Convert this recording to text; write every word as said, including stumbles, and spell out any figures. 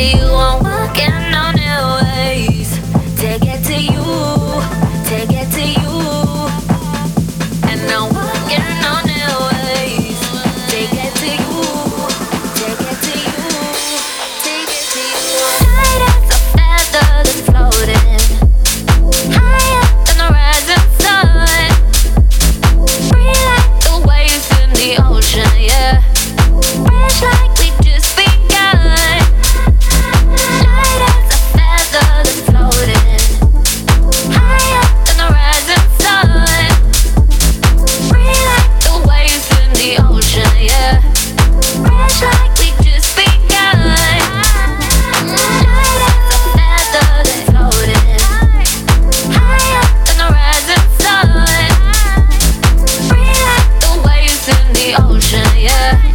you, I'm walking on airways to get to you, to get to you. And I'm walking on airways to get to you, to get to you, to get to you. Light as a feather that's floating higher than the rising sun. Free like the waves in the ocean, yeah. Fresh like we just begun. Light as a feather that's floating higher than the rising sun. Free like the waves in the ocean, yeah. Fresh like we just begun. Light as a feather that's floating higher than the rising sun. Free like the waves in the ocean, yeah.